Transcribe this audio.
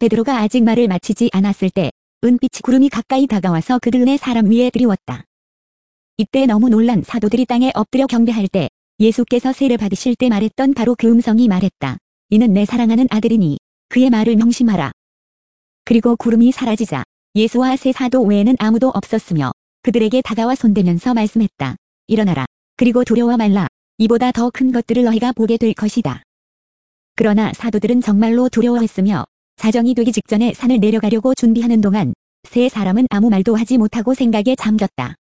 베드로가 아직 말을 마치지 않았을 때 은빛 구름이 가까이 다가와서 그들의 사람 위에 드리웠다. 이때 너무 놀란 사도들이 땅에 엎드려 경배할 때 예수께서 세례 받으실 때 말했던 바로 그 음성이 말했다. 이는 내 사랑하는 아들이니 그의 말을 명심하라. 그리고 구름이 사라지자 예수와 세 사도 외에는 아무도 없었으며 그들에게 다가와 손대면서 말씀했다. 일어나라. 그리고 두려워 말라. 이보다 더 큰 것들을 너희가 보게 될 것이다. 그러나 사도들은 정말로 두려워했으며 자정이 되기 직전에 산을 내려가려고 준비하는 동안 세 사람은 아무 말도 하지 못하고 생각에 잠겼다.